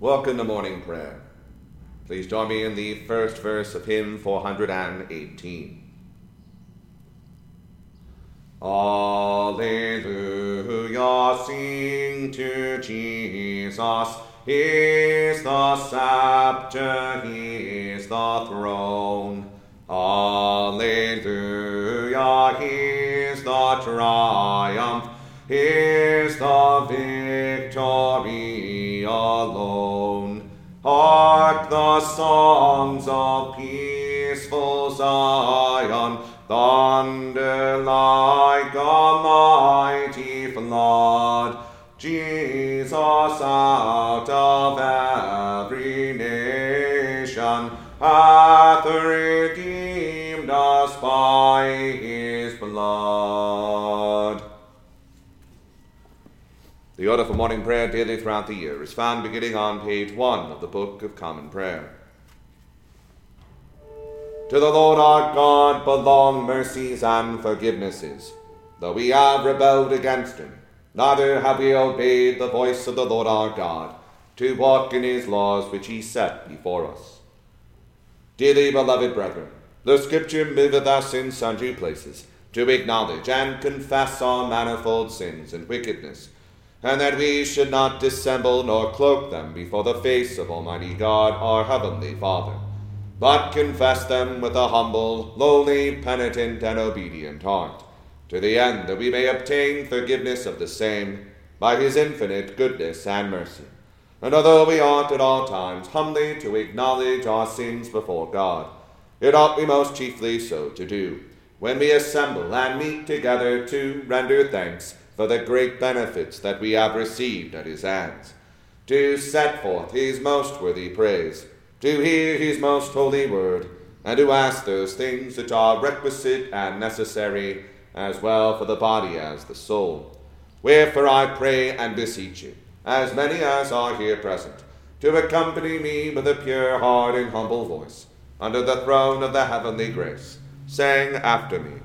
Welcome to morning prayer. Please join me in the first verse of hymn 418. Alleluia, sing to Jesus. He is the scepter, He is the throne. Alleluia, He is the triumph, He is the victory alone. Hark the songs of peaceful Zion, thunder like a mighty flood. Jesus out of every nation hath redeemed us by His blood. The order for morning prayer daily throughout the year is found beginning on page 1 of the Book of Common Prayer. To the Lord our God belong mercies and forgivenesses, though we have rebelled against Him. Neither have we obeyed the voice of the Lord our God, to walk in His laws which He set before us. Dearly beloved brethren, the Scripture moveth us in sundry places to acknowledge and confess our manifold sins and wickedness, and that we should not dissemble nor cloak them before the face of Almighty God, our heavenly Father, but confess them with a humble, lowly, penitent, and obedient heart, to the end that we may obtain forgiveness of the same by His infinite goodness and mercy. And although we ought at all times humbly to acknowledge our sins before God, it ought we most chiefly so to do when we assemble and meet together to render thanks for the great benefits that we have received at His hands, to set forth His most worthy praise, to hear His most holy word, and to ask those things which are requisite and necessary, as well for the body as the soul. Wherefore I pray and beseech you, as many as are here present, to accompany me with a pure heart and humble voice, under the throne of the heavenly grace, saying after me,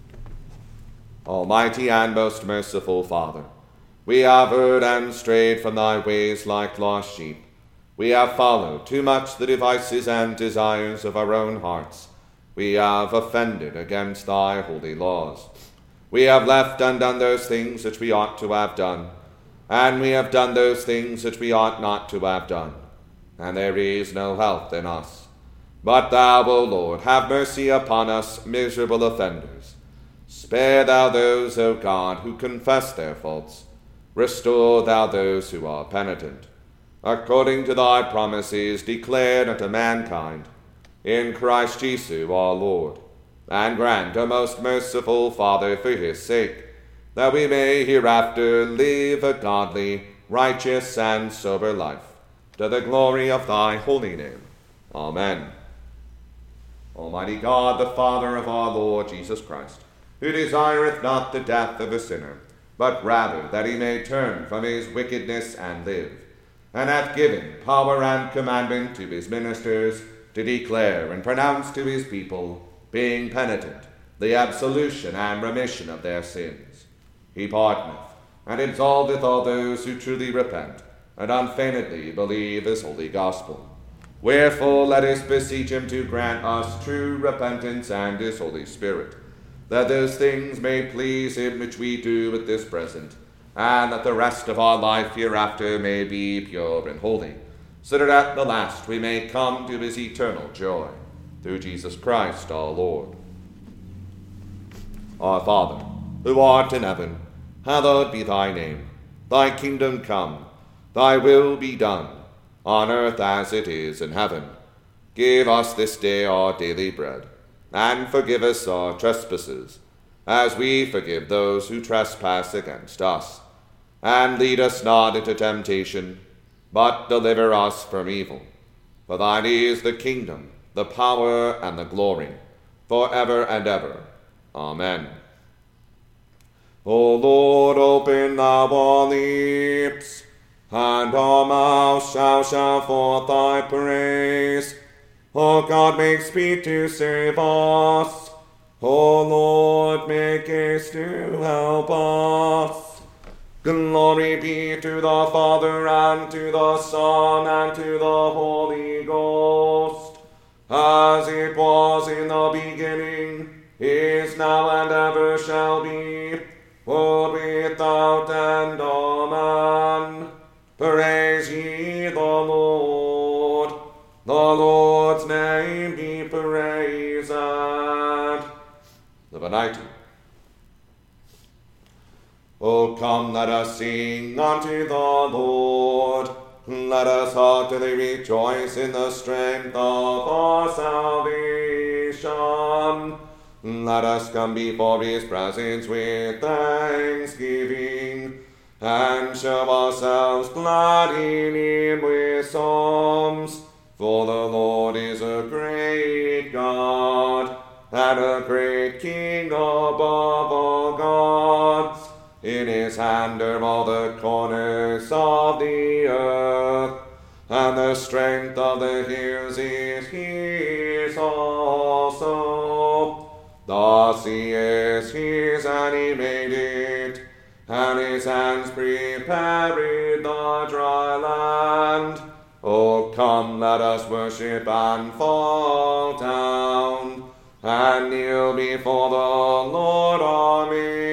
Almighty and most merciful Father, we have erred and strayed from Thy ways like lost sheep. We have followed too much the devices and desires of our own hearts. We have offended against Thy holy laws. We have left undone those things which we ought to have done, and we have done those things which we ought not to have done, and there is no health in us. But Thou, O Lord, have mercy upon us, miserable offenders. Spare Thou those, O God, who confess their faults. Restore Thou those who are penitent, according to Thy promises declared unto mankind, in Christ Jesus our Lord. And grant, O most merciful Father, for His sake, that we may hereafter live a godly, righteous, and sober life, to the glory of Thy holy name. Amen. Almighty God, the Father of our Lord Jesus Christ, who desireth not the death of a sinner, but rather that he may turn from his wickedness and live, and hath given power and commandment to His ministers to declare and pronounce to His people, being penitent, the absolution and remission of their sins. He pardoneth and absolveth all those who truly repent and unfeignedly believe His holy gospel. Wherefore let us beseech Him to grant us true repentance and His Holy Spirit, that those things may please Him which we do at this present, and that the rest of our life hereafter may be pure and holy, so that at the last we may come to His eternal joy, through Jesus Christ our Lord. Our Father, who art in heaven, hallowed be Thy name. Thy kingdom come, Thy will be done, on earth as it is in heaven. Give us this day our daily bread, and forgive us our trespasses, as we forgive those who trespass against us. And lead us not into temptation, but deliver us from evil. For Thine is the kingdom, the power, and the glory, forever and ever. Amen. O Lord, open Thou our lips, and our mouth shall shout forth Thy praise. O God, make speed to save us. O Lord, make haste to help us. Glory be to the Father, and to the Son, and to the Holy Ghost, as it was in the beginning, is now, and ever shall be, world without end. Amen. Praise ye the Lord. The Lord's name be praised. The Venite. O come, let us sing unto the Lord. Let us heartily rejoice in the strength of our salvation. Let us come before his presence with thanksgiving, and show ourselves glad in him with psalms. For the Lord is a great God, and a great King above all gods. In his hand are all the corners of the earth, and the strength of the hills is his also. The sea is his, and he made it, and his hands prepared the dry land. O come, let us worship and fall down, and kneel before the Lord our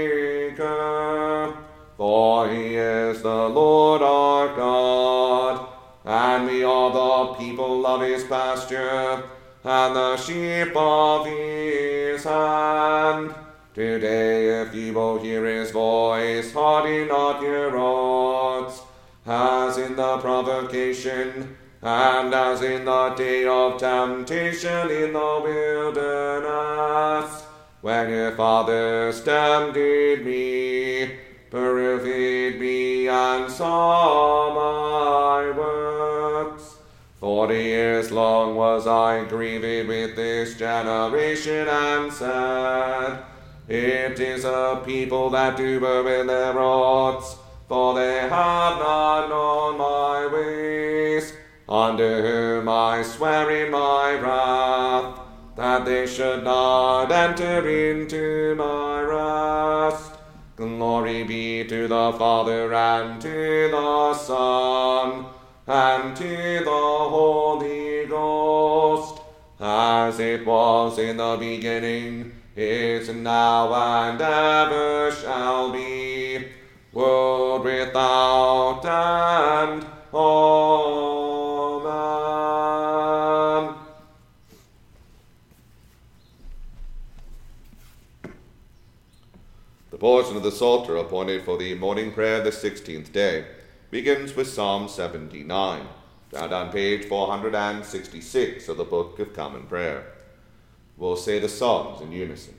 Maker. For he is the Lord our God, and we are the people of his pasture, and the sheep of his hand. Today, if ye will hear his voice, harden not your hearts, as in the provocation, and as in the day of temptation in the wilderness, when your fathers tempted me, proved me, and saw my works. 40 years long was I grieved with this generation, and said, it is a people that do in their hearts, for they have not known my ways, unto whom I swear in my wrath, that they should not enter into my rest. Glory be to the Father, and to the Son, and to the Holy Ghost, as it was in the beginning, is now, and ever shall be, world without end. Amen. The portion of the Psalter appointed for the morning prayer the 16th day begins with Psalm 79, found on page 466 of the Book of Common Prayer. We'll say the Psalms in unison.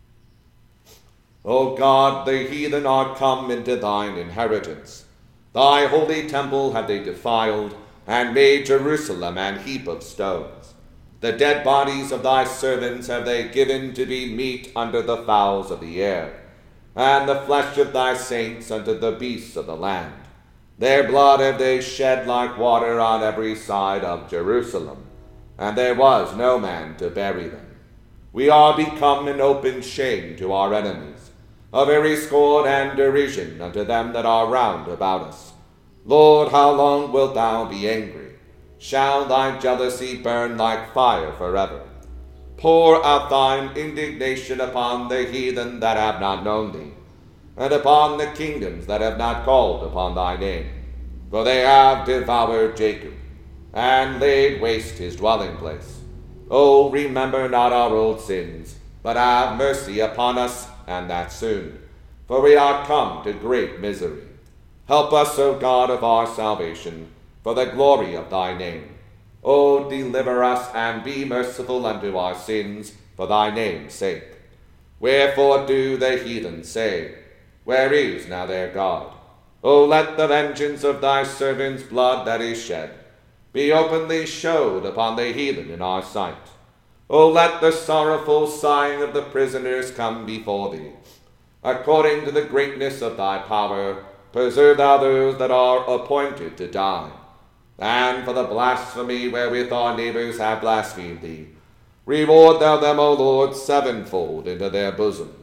O God, the heathen are come into thine inheritance. Thy holy temple have they defiled, and made Jerusalem an heap of stones. The dead bodies of thy servants have they given to be meat unto the fowls of the air, and the flesh of thy saints unto the beasts of the land. Their blood have they shed like water on every side of Jerusalem, and there was no man to bury them. We are become an open shame to our enemies, a very scorn and derision unto them that are round about us. Lord, how long wilt thou be angry? Shall thy jealousy burn like fire forever? Pour out thine indignation upon the heathen that have not known thee, and upon the kingdoms that have not called upon thy name. For they have devoured Jacob, and laid waste his dwelling place. O remember not our old sins, but have mercy upon us, and that soon. For we are come to great misery. Help us, O God of our salvation, for the glory of thy name. O deliver us, and be merciful unto our sins, for thy name's sake. Wherefore do the heathen say, where is now their God? O let the vengeance of thy servants' blood that is shed be openly showed upon the heathen in our sight. O let the sorrowful sighing of the prisoners come before thee. According to the greatness of thy power, preserve thou those that are appointed to die. And for the blasphemy wherewith our neighbors have blasphemed thee, reward thou them, O Lord, sevenfold into their bosom.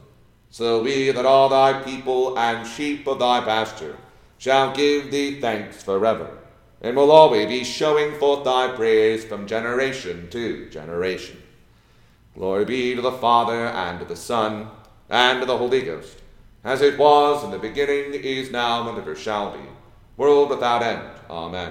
So we that are thy people and sheep of thy pasture shall give thee thanks forever, and will always be showing forth thy praise from generation to generation. Glory be to the Father, and to the Son, and to the Holy Ghost, as it was in the beginning, is now, and ever shall be, world without end. Amen.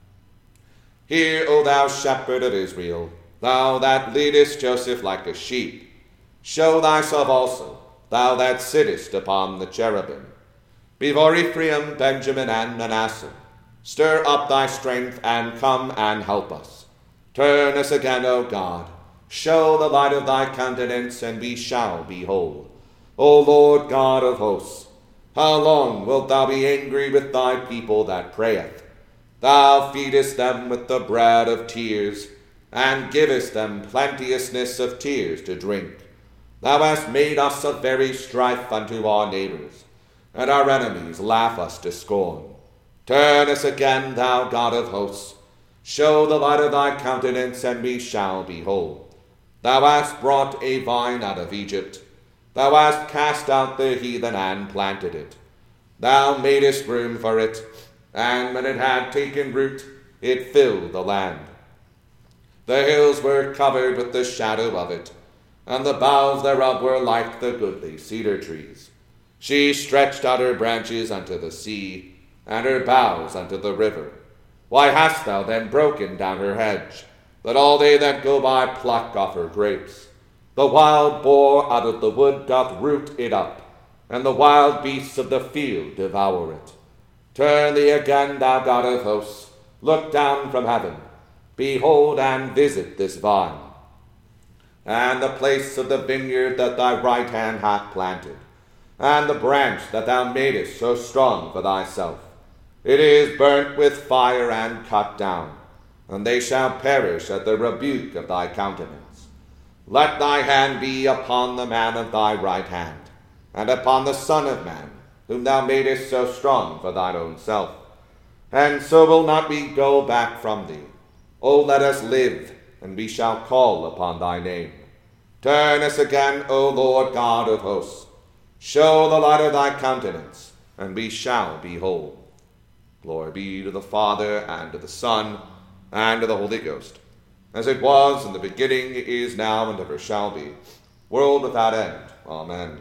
Hear, O thou shepherd of Israel, thou that leadest Joseph like a sheep, show thyself also, thou that sittest upon the cherubim. Before Ephraim, Benjamin, and Manasseh, stir up thy strength, and come and help us. Turn us again, O God. Show the light of thy countenance, and we shall be whole. O Lord God of hosts, how long wilt thou be angry with thy people that prayeth? Thou feedest them with the bread of tears, and givest them plenteousness of tears to drink. Thou hast made us a very strife unto our neighbors, and our enemies laugh us to scorn. Turn us again, thou God of hosts. Show the light of thy countenance, and we shall be whole. Thou hast brought a vine out of Egypt. Thou hast cast out the heathen and planted it. Thou madest room for it, and when it had taken root, it filled the land. The hills were covered with the shadow of it, and the boughs thereof were like the goodly cedar trees. She stretched out her branches unto the sea, and her boughs unto the river. Why hast thou then broken down her hedge, that all they that go by pluck off her grapes? The wild boar out of the wood doth root it up, and the wild beasts of the field devour it. Turn thee again, thou God of hosts, look down from heaven, behold and visit this vine, and the place of the vineyard that thy right hand hath planted, and the branch that thou madest so strong for thyself. It is burnt with fire and cut down, and they shall perish at the rebuke of thy countenance. Let thy hand be upon the man of thy right hand, and upon the Son of Man, whom thou madest so strong for thine own self. And so will not we go back from thee. O let us live, and we shall call upon thy name. Turn us again, O Lord God of hosts. Show the light of thy countenance, and we shall be whole. Glory be to the Father, and to the Son, and to the Holy Ghost, as it was in the beginning, is now, and ever shall be, world without end. Amen.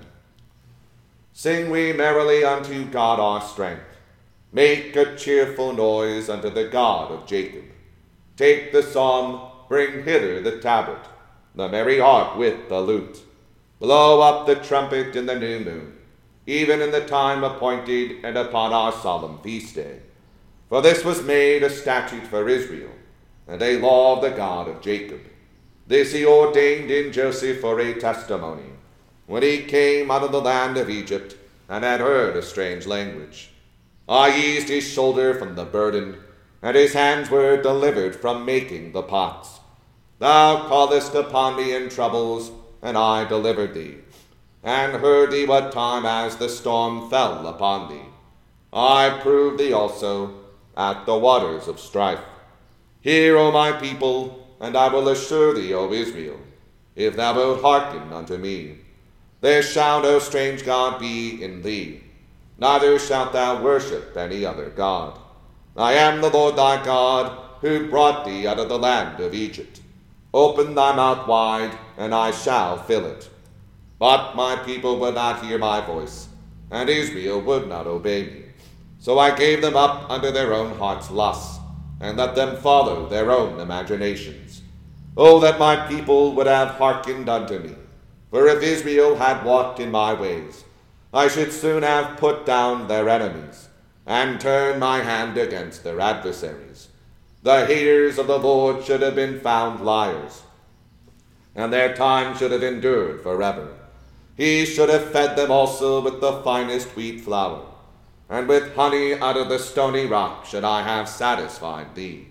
Sing we merrily unto God our strength. Make a cheerful noise unto the God of Jacob. Take the psalm, bring hither the tabret, the merry harp with the lute. Blow up the trumpet in the new moon, even in the time appointed, and upon our solemn feast day. For this was made a statute for Israel, and a law of the God of Jacob. This he ordained in Joseph for a testimony, when he came out of the land of Egypt, and had heard a strange language. I eased his shoulder from the burden, and his hands were delivered from making the pots. Thou calledst upon me in troubles, and I delivered thee, and heard thee what time as the storm fell upon thee. I proved thee also at the waters of strife. Hear, O my people, and I will assure thee, O Israel, if thou wilt hearken unto me. There shall no strange god be in thee, neither shalt thou worship any other god. I am the Lord thy God, who brought thee out of the land of Egypt. Open thy mouth wide, and I shall fill it. But my people would not hear my voice, and Israel would not obey me. So I gave them up unto their own hearts' lusts, and let them follow their own imaginations. Oh, that my people would have hearkened unto me. For if Israel had walked in my ways, I should soon have put down their enemies, and turned my hand against their adversaries. The haters of the Lord should have been found liars, and their time should have endured forever. He should have fed them also with the finest wheat flour, and with honey out of the stony rock should I have satisfied thee.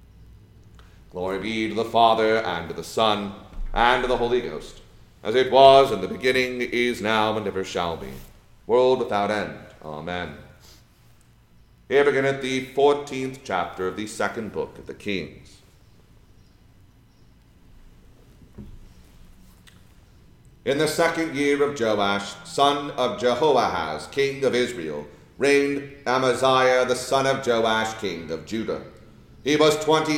Glory be to the Father, and to the Son, and to the Holy Ghost, as it was in the beginning, is now, and ever shall be, world without end. Amen. Here beginneth the 14th chapter of the second book of the Kings. In the 2nd year of Joash, son of Jehoahaz, king of Israel, reigned Amaziah the son of Joash, king of Judah. He was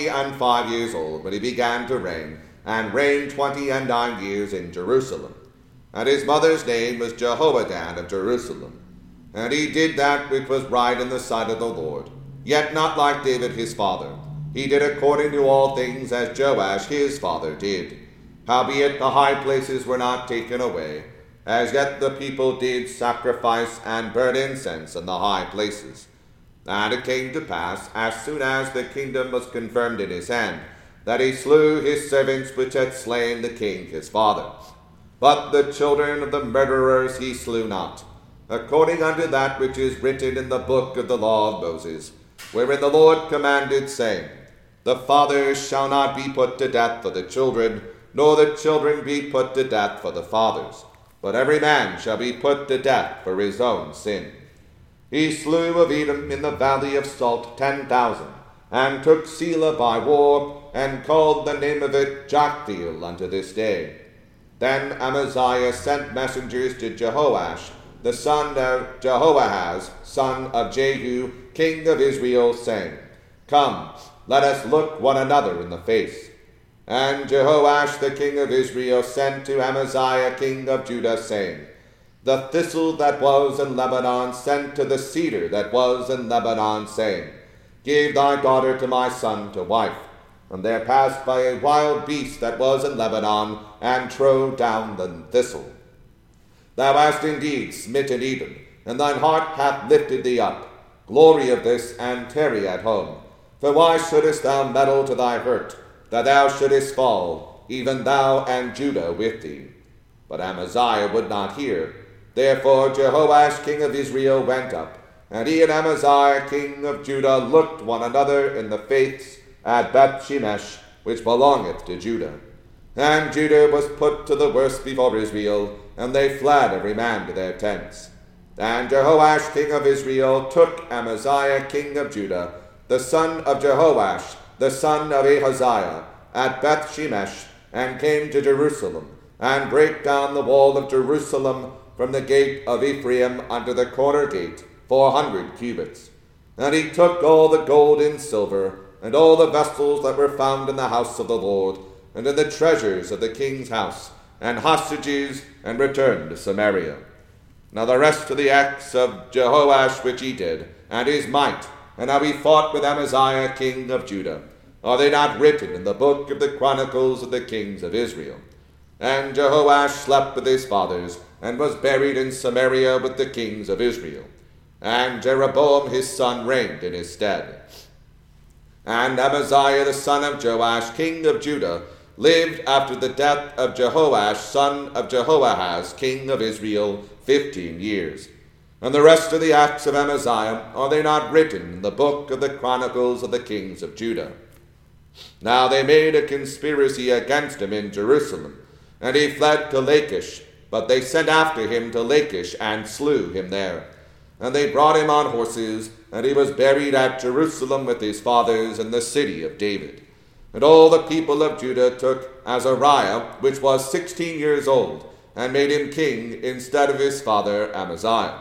25 years old when he began to reign, and reigned 29 years in Jerusalem. And his mother's name was Jehoaddan of Jerusalem. And he did that which was right in the sight of the Lord, yet not like David his father. He did according to all things as Joash his father did. Howbeit the high places were not taken away, as yet the people did sacrifice and burn incense in the high places. And it came to pass, as soon as the kingdom was confirmed in his hand, that he slew his servants which had slain the king his father. But the children of the murderers he slew not, according unto that which is written in the book of the law of Moses, wherein the Lord commanded, saying, The fathers shall not be put to death for the children, nor the children be put to death for the fathers, but every man shall be put to death for his own sin. He slew of Edom in the valley of Salt 10,000, and took Selah by war, and called the name of it Joktheel unto this day. Then Amaziah sent messengers to Jehoash, the son of Jehoahaz, son of Jehu, king of Israel, saying, Come, let us look one another in the face. And Jehoash the king of Israel sent to Amaziah king of Judah, saying, The thistle that was in Lebanon sent to the cedar that was in Lebanon, saying, Give thy daughter to my son to wife. And there passed by a wild beast that was in Lebanon, and trode down the thistle. Thou hast indeed smitten Edom, and thine heart hath lifted thee up. Glory of this, and tarry at home. For why shouldest thou meddle to thy hurt, that thou shouldest fall, even thou and Judah with thee? But Amaziah would not hear. Therefore Jehoash king of Israel went up, and he and Amaziah king of Judah looked one another in the face at Beth-shemesh, which belongeth to Judah. And Judah was put to the worse before Israel, and they fled every man to their tents. And Jehoash king of Israel took Amaziah king of Judah, the son of Jehoash, the son of Ahaziah, at Beth-shemesh, and came to Jerusalem, and brake down the wall of Jerusalem from the gate of Ephraim unto the corner gate, 400 cubits. And he took all the gold and silver, and all the vessels that were found in the house of the Lord, and in the treasures of the king's house, and hostages, and returned to Samaria. Now the rest of the acts of Jehoash which he did, and his might, and how he fought with Amaziah king of Judah, are they not written in the book of the Chronicles of the kings of Israel? And Jehoash slept with his fathers, and was buried in Samaria with the kings of Israel. And Jeroboam his son reigned in his stead. And Amaziah the son of Joash king of Judah lived after the death of Jehoash son of Jehoahaz king of Israel 15 years. And the rest of the acts of Amaziah, are they not written in the book of the Chronicles of the kings of Judah? Now they made a conspiracy against him in Jerusalem, and he fled to Lachish, but they sent after him to Lachish, and slew him there. And they brought him on horses, and he was buried at Jerusalem with his fathers in the city of David. And all the people of Judah took Azariah, which was 16 years old, and made him king instead of his father Amaziah.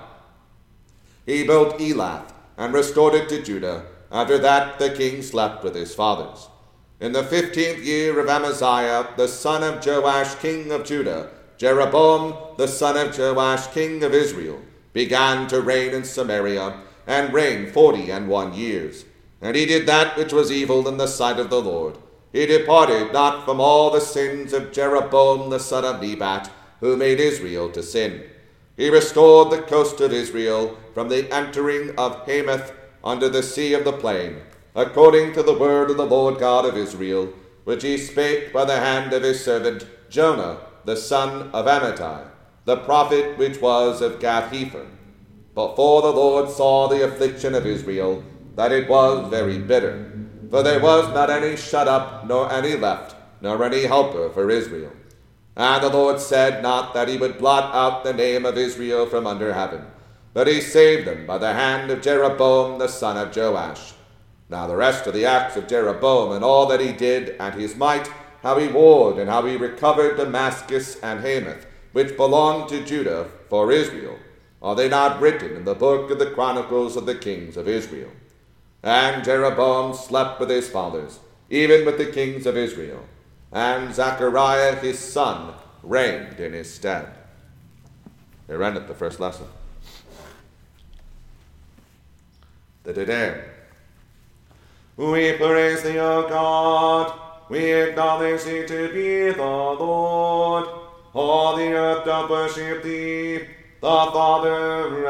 He built Elath, and restored it to Judah. After that the king slept with his fathers. In the 15th year of Amaziah, the son of Joash king of Judah, Jeroboam the son of Joash king of Israel began to reign in Samaria, and reigned 41 years. And he did that which was evil in the sight of the Lord. He departed not from all the sins of Jeroboam the son of Nebat, who made Israel to sin. He restored the coast of Israel from the entering of Hamath unto the sea of the plain, according to the word of the Lord God of Israel, which he spake by the hand of his servant Jonah, the son of Amittai, the prophet which was of Gath-hepher. Before the Lord saw the affliction of Israel, that it was very bitter, for there was not any shut up, nor any left, nor any helper for Israel. And the Lord said not that he would blot out the name of Israel from under heaven, but he saved them by the hand of Jeroboam the son of Joash. Now the rest of the acts of Jeroboam, and all that he did, and his might, how he warred, and how he recovered Damascus and Hamath, which belonged to Judah for Israel? Are they not written in the book of the Chronicles of the kings of Israel? And Jeroboam slept with his fathers, even with the kings of Israel, and Zechariah his son reigned in his stead. Here endeth the first lesson. The Te Deum. We praise thee, O God. We acknowledge thee to be the Lord. All the earth doth worship thee, the Father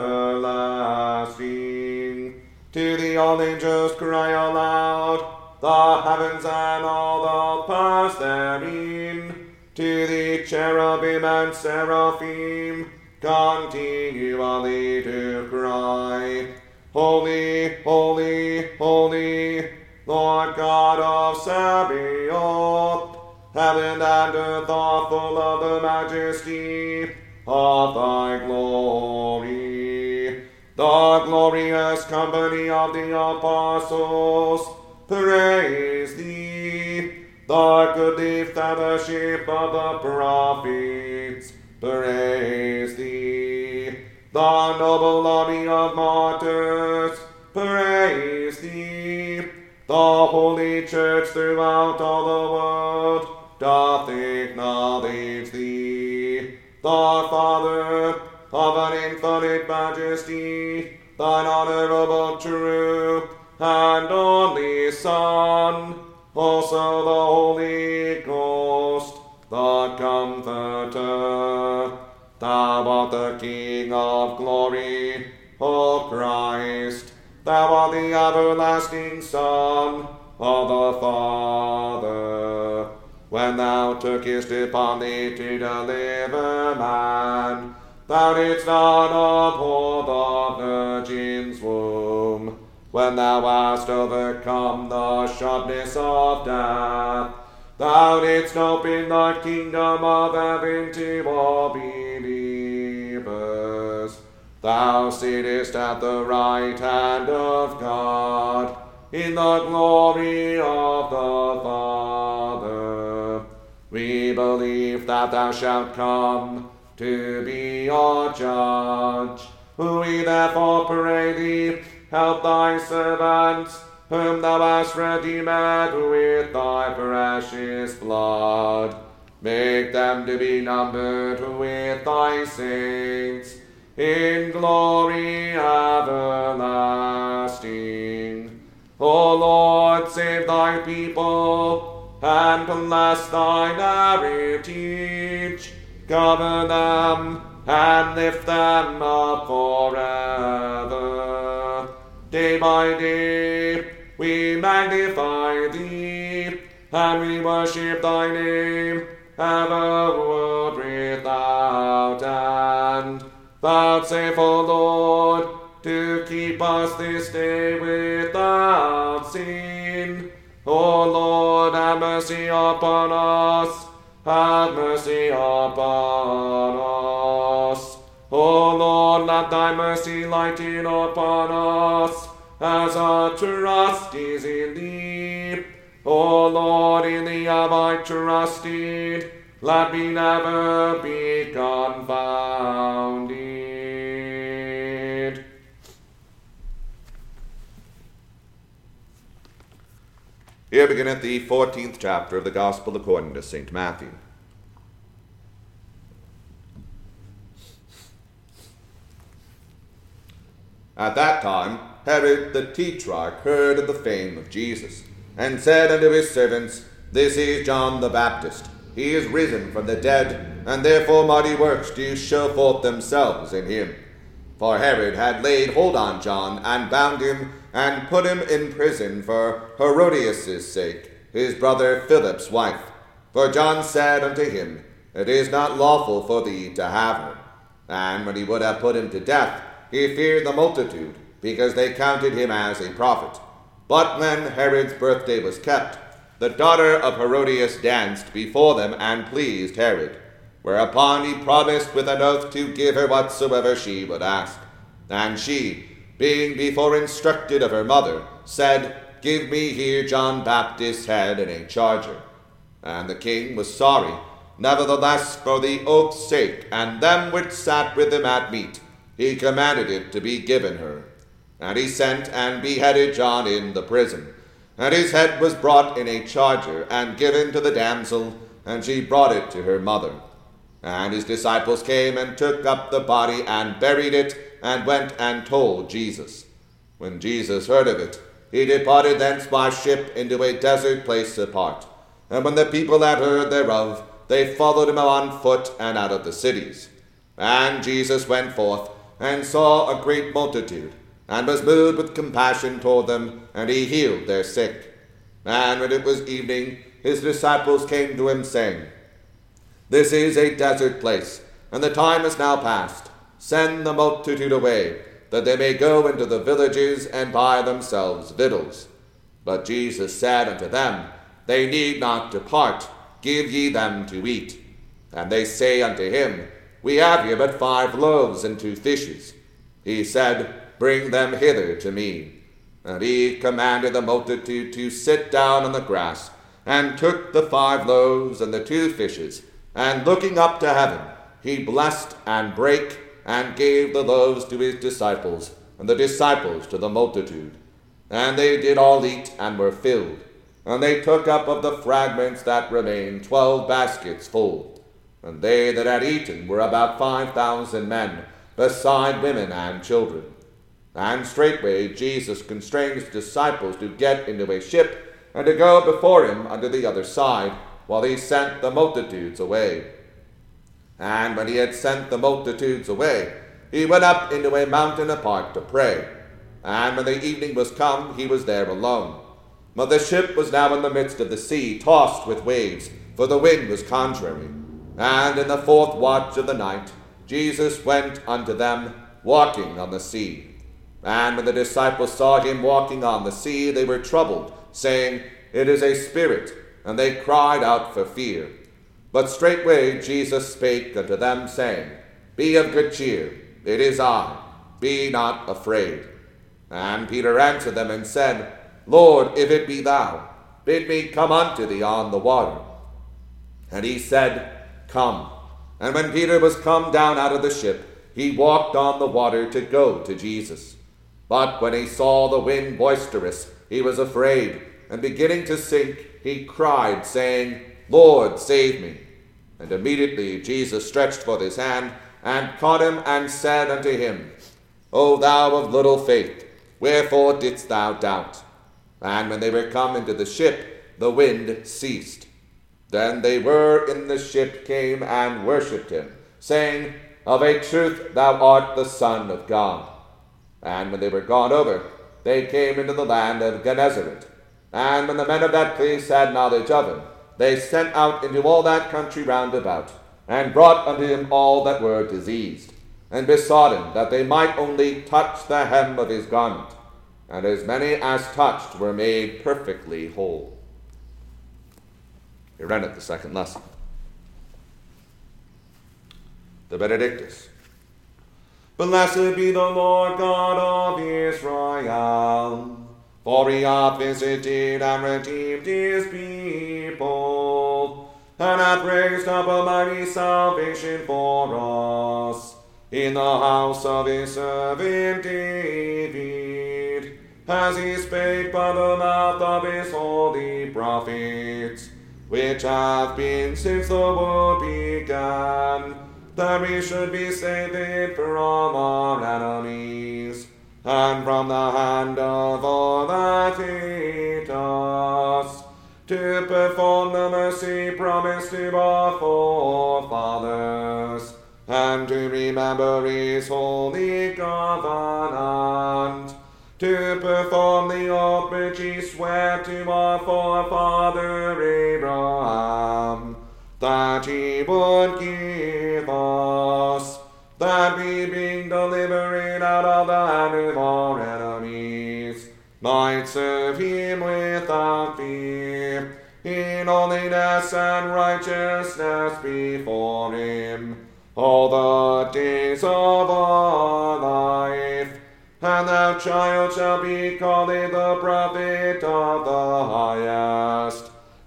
everlasting. To thee all angels cry aloud, the heavens and all the powers therein. To thee cherubim and seraphim continually to cry, Holy, holy, holy, Lord God of Sabaoth. Heaven and earth are full of the majesty of thy glory. The glorious company of the apostles praise thee. The goodly fellowship of the prophets praise thee. The noble army of martyrs praise thee. The holy church throughout all the world doth acknowledge thee. The Father of an infinite majesty, thine honorable, true, and only Son, also the Holy Ghost, the Comforter. Thou art the King of glory, O Christ. Thou art the everlasting Son of the Father. When thou tookest upon thee to deliver man, thou didst not abhor the Virgin's womb. When thou hast overcome the sharpness of death, thou didst open the kingdom of heaven to all believers. Thou sittest at the right hand of God, in the glory of the Father. We believe that thou shalt come to be our judge. We therefore pray thee, help thy servants, whom thou hast redeemed with thy precious blood. Make them to be numbered with thy saints, in glory everlasting. O Lord, save thy people, and bless thine heritage. Govern them, and lift them up forever. Day by day we magnify thee, and we worship thy name, evermore without end. Vouchsafe, O Lord, to keep us this day without sin. O Lord, have mercy upon us. Have mercy upon us. O Lord, let thy mercy lighten upon us, as our trust is in thee. O Lord, in thee have I trusted. Let me never be confounded. Here beginneth the 14th chapter of the Gospel according to St. Matthew. At that time Herod the Tetrarch heard of the fame of Jesus, and said unto his servants, This is John the Baptist. He is risen from the dead, and therefore mighty works do show forth themselves in him. For Herod had laid hold on John, and bound him, and put him in prison for Herodias' sake, his brother Philip's wife. For John said unto him, It is not lawful for thee to have her. And when he would have put him to death, he feared the multitude, because they counted him as a prophet. But when Herod's birthday was kept, the daughter of Herodias danced before them and pleased Herod, whereupon he promised with an oath to give her whatsoever she would ask. And she, being before instructed of her mother, said, Give me here John Baptist's head in a charger. And the king was sorry. Nevertheless, for the oath's sake, and them which sat with him at meat, he commanded it to be given her. And he sent and beheaded John in the prison. And his head was brought in a charger, and given to the damsel, and she brought it to her mother. And his disciples came and took up the body, and buried it, and went and told Jesus. When Jesus heard of it, he departed thence by ship into a desert place apart. And when the people had heard thereof, they followed him on foot and out of the cities. And Jesus went forth, and saw a great multitude, and was moved with compassion toward them, and he healed their sick. And when it was evening, his disciples came to him, saying, This is a desert place, and the time is now past. Send the multitude away, that they may go into the villages and buy themselves victuals. But Jesus said unto them, They need not depart, give ye them to eat. And they say unto him, We have here but 5 loaves and 2 fishes. He said, Bring them hither to me. And he commanded the multitude to sit down on the grass, and took the 5 loaves and the 2 fishes, and looking up to heaven, he blessed and brake, and gave the loaves to his disciples, and the disciples to the multitude. And they did all eat, and were filled. And they took up of the fragments that remained 12 baskets full. And they that had eaten were about 5,000 men, beside women and children. And straightway Jesus constrained his disciples to get into a ship, and to go before him unto the other side, while he sent the multitudes away. And when he had sent the multitudes away, he went up into a mountain apart to pray. And when the evening was come, he was there alone. But the ship was now in the midst of the sea, tossed with waves, for the wind was contrary. And in the 4th watch of the night, Jesus went unto them, walking on the sea. And when the disciples saw him walking on the sea, they were troubled, saying, It is a spirit, and they cried out for fear. But straightway Jesus spake unto them, saying, Be of good cheer, it is I, be not afraid. And Peter answered them and said, Lord, if it be thou, bid me come unto thee on the water. And he said, Come. And when Peter was come down out of the ship, he walked on the water to go to Jesus. But when he saw the wind boisterous, he was afraid, and beginning to sink, he cried, saying, Lord, save me. And immediately Jesus stretched forth his hand, and caught him, and said unto him, O thou of little faith, wherefore didst thou doubt? And when they were come into the ship, the wind ceased. Then they were in the ship came and worshipped him, saying, Of a truth thou art the Son of God. And when they were gone over, they came into the land of Gennesaret. And when the men of that place had knowledge of him, they sent out into all that country round about, and brought unto him all that were diseased, and besought him that they might only touch the hem of his garment. And as many as touched were made perfectly whole. Here endeth the second lesson. The Benedictus. Blessed be the Lord God of Israel, for he hath visited and redeemed his people, and hath raised up a mighty salvation for us in the house of his servant David, as he spake by the mouth of his holy prophets, which have been since the world began, that we should be saved from our enemies, and from the hand of all that hate us, to perform the mercy promised to our forefathers, and to remember his holy covenant, to perform the oath which he sware to our forefather Abraham, that he would give us, that we, being delivered out of the hand of our enemies, might serve him without fear, in holiness and righteousness before him, all the days of our life. And thou, child, shalt be called the prophet of the highest,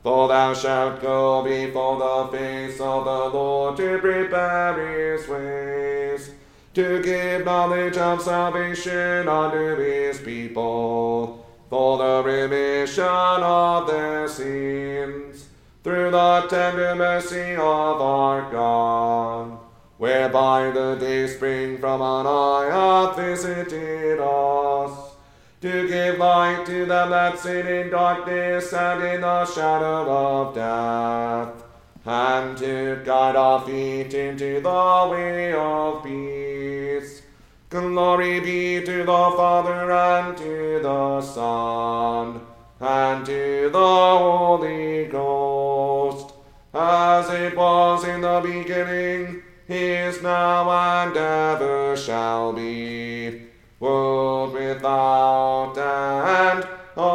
For thou shalt go before the face of the Lord to prepare his ways, to give knowledge of salvation unto his people, for the remission of their sins, through the tender mercy of our God, whereby the day spring from on high hath visited us, to give light to them that sit in darkness and in the shadow of death, and to guide our feet into the way of peace. Glory be to the Father, and to the Son, and to the Holy Ghost, as it was in the beginning, is now, and ever shall be, world without end.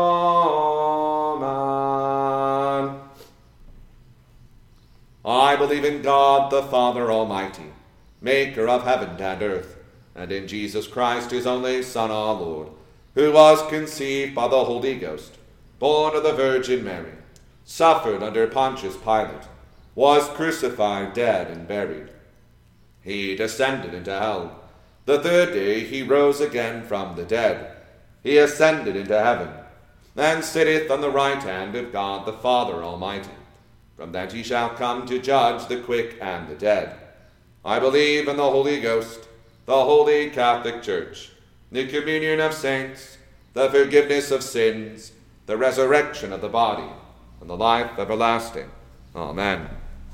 Amen. I believe in God, the Father Almighty, maker of heaven and earth, and in Jesus Christ, his only Son, our Lord, who was conceived by the Holy Ghost, born of the Virgin Mary, suffered under Pontius Pilate, was crucified, dead, and buried. He descended into hell. The third day he rose again from the dead. He ascended into heaven, and sitteth on the right hand of God the Father Almighty. From thence he shall come to judge the quick and the dead. I believe in the Holy Ghost, the Holy Catholic Church, the communion of saints, the forgiveness of sins, the resurrection of the body, and the life everlasting. Amen.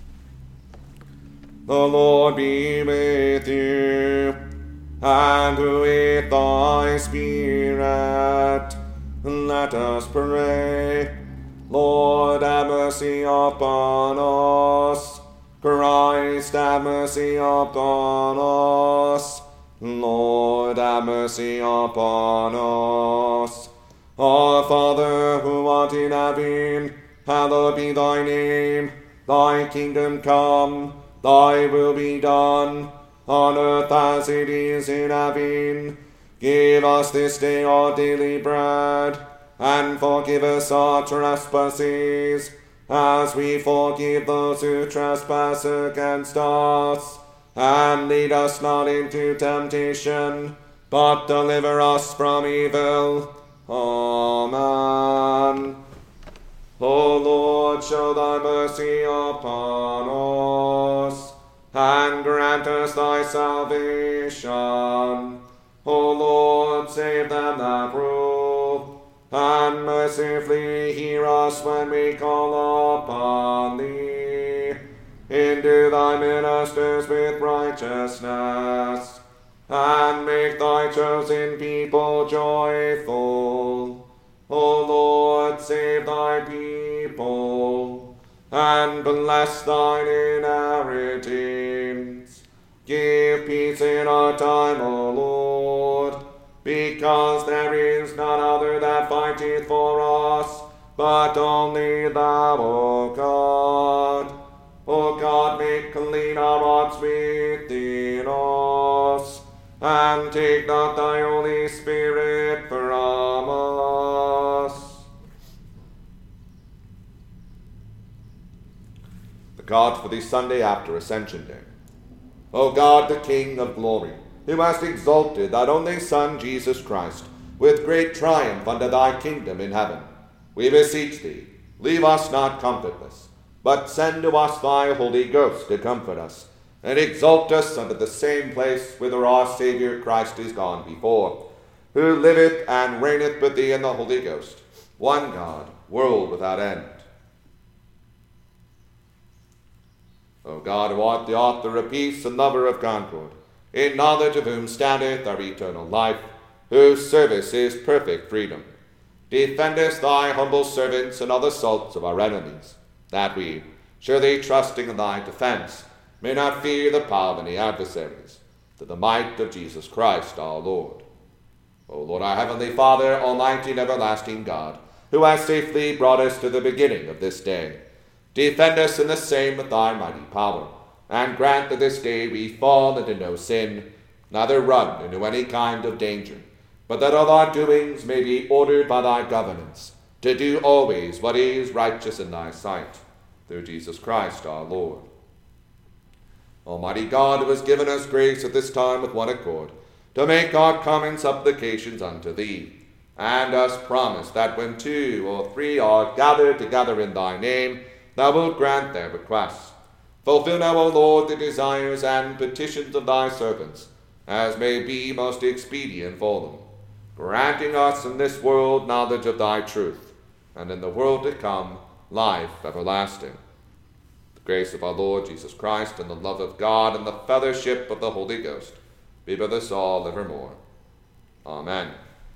The Lord be with you, and with thy spirit. Let us pray. Lord, have mercy upon us. Christ, have mercy upon us. Lord, have mercy upon us. Our Father, who art in heaven, hallowed be thy name. Thy kingdom come, thy will be done, on earth as it is in heaven. Give us this day our daily bread, and forgive us our trespasses, as we forgive those who trespass against us. And lead us not into temptation, but deliver us from evil. Amen. O Lord, show thy mercy upon us, and grant us thy salvation. O Lord, save them that rule, and mercifully hear us when we call upon thee. Endue thy ministers with righteousness, and make thy chosen people joyful. O Lord, save thy people, and bless thine inheritance. Give peace in our time, O Lord, because there is none other that fighteth for us, but only thou, O God. O God, make clean our hearts within us, and take not thy Holy Spirit from us. The God for the Sunday after Ascension Day. O God, the King of glory, who hast exalted thine only Son, Jesus Christ, with great triumph unto thy kingdom in heaven, we beseech thee, leave us not comfortless, but send to us thy Holy Ghost to comfort us, and exalt us unto the same place whither our Saviour Christ is gone before, who liveth and reigneth with thee in the Holy Ghost, one God, world without end. O God, who art the author of peace and lover of concord, in knowledge of whom standeth our eternal life, whose service is perfect freedom, defendest thy humble servants in all the assaults of our enemies, that we, surely trusting in thy defense, may not fear the power of any adversaries, through the might of Jesus Christ our Lord. O Lord, our heavenly Father, almighty and everlasting God, who hast safely brought us to the beginning of this day, defend us in the same with thy mighty power, and grant that this day we fall into no sin, neither run into any kind of danger, but that all our doings may be ordered by thy governance, to do always what is righteous in thy sight, through Jesus Christ our Lord. Almighty God, who has given us grace at this time with one accord, to make our common supplications unto thee, and us promise that when 2 or 3 are gathered together in thy name, thou wilt grant their requests. Fulfill now, O Lord, the desires and petitions of thy servants, as may be most expedient for them, granting us in this world knowledge of thy truth, and in the world to come life everlasting. The grace of our Lord Jesus Christ, and the love of God, and the fellowship of the Holy Ghost be with us all evermore. Amen.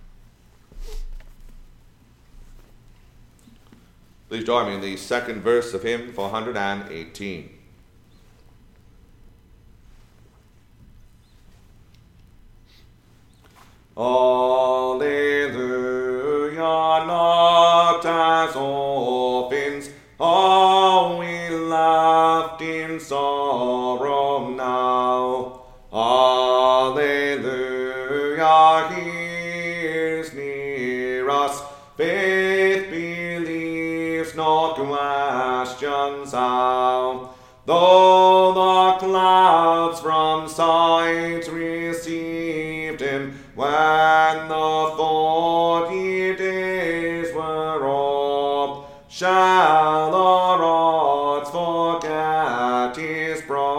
Please join me in the second verse of hymn 418. Alleluia, not as orphans are we left in sorrow now. Alleluia, he is near us, faith believes, not questions how. Though the clouds from sight received him, when the 40 days were up, shall the rods forget his bride?